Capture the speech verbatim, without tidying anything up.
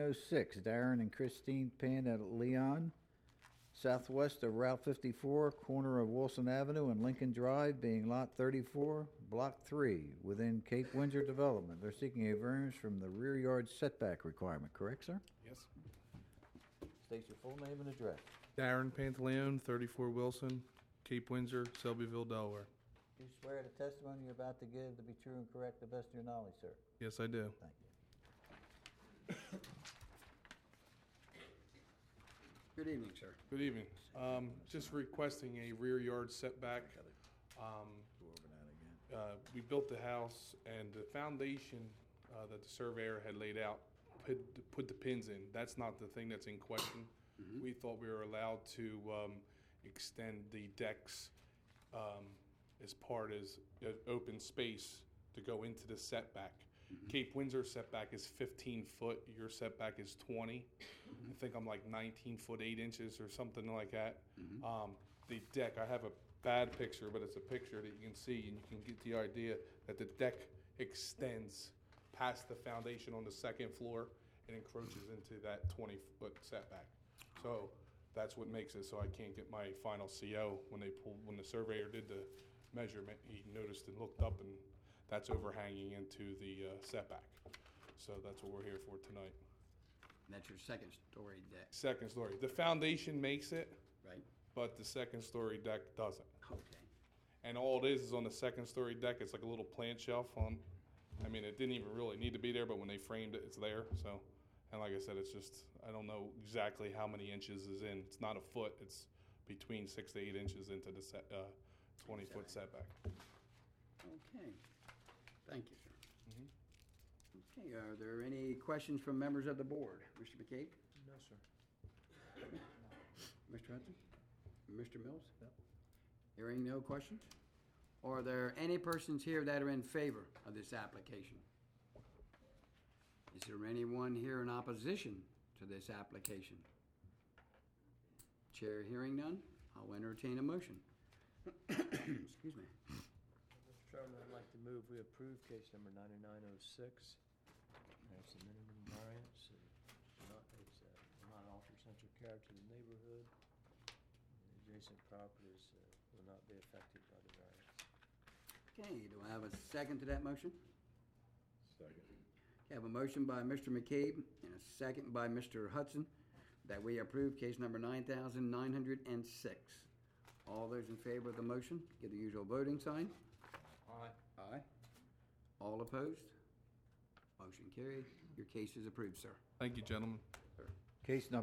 oh six, Darren and Christine Pan at Leon, southwest of Route fifty-four, corner of Wilson Avenue and Lincoln Drive, being Lot thirty-four, Block three, within Cape Windsor Development. They're seeking a variance from the rear yard setback requirement, correct, sir? Yes. State your full name and address. Darren Pantaleone, thirty-four Wilson, Cape Windsor, Selbyville, Delaware. Do you swear the testimony you're about to give to be true and correct to the best of your knowledge, sir? Yes, I do. Thank you. Good evening, sir. Good evening. Um, Just requesting a rear yard setback. Um, Go over that again. uh, We built the house, and the foundation uh, that the surveyor had laid out, put put the pins in. That's not the thing that's in question. We thought we were allowed to um, extend the decks um, as part as uh, open space to go into the setback. Cape Windsor setback is fifteen foot, your setback is twenty. I think I'm like nineteen foot eight inches or something like that. Um, the deck, I have a bad picture, but it's a picture that you can see, and you can get the idea that the deck extends past the foundation on the second floor and encroaches into that twenty foot setback. So that's what makes it so I can't get my final C O. When they pulled, when the surveyor did the measurement, he noticed and looked up, and that's overhanging into the uh, setback. So that's what we're here for tonight. And that's your second story deck, Second story. The foundation makes it, right? but the second story deck doesn't. Okay. And all it is is on the second story deck, it's like a little plant shelf on, I mean, it didn't even really need to be there, but when they framed it, it's there. So, and like I said, it's just, I don't know exactly how many inches is in. It's not a foot, it's between six to eight inches into the set, uh, twenty foot setback. Okay. Thank you, sir. Okay, are there any questions from members of the board? Mister McCabe? No, sir. Mister Hudson? Mister Mills? No. Hearing no questions? Are there any persons here that are in favor of this application? Is there anyone here in opposition to this application? Chair hearing none, I'll entertain a motion. Excuse me. Mister Chairman, I'd like to move we approve case number ninety-nine oh six. There's a minimum variance, and not, it's, uh, will not alter central character of the neighborhood. The adjacent properties uh, will not be affected by the variance. Okay, do I have a second to that motion? Second. Okay, I have a motion by Mister McCabe and a second by Mister Hudson that we approve case number nine thousand nine hundred six. All those in favor of the motion, give the usual voting sign. Aye. Aye. All opposed? Motion carried. Your case is approved, sir. Thank you, gentlemen. Case number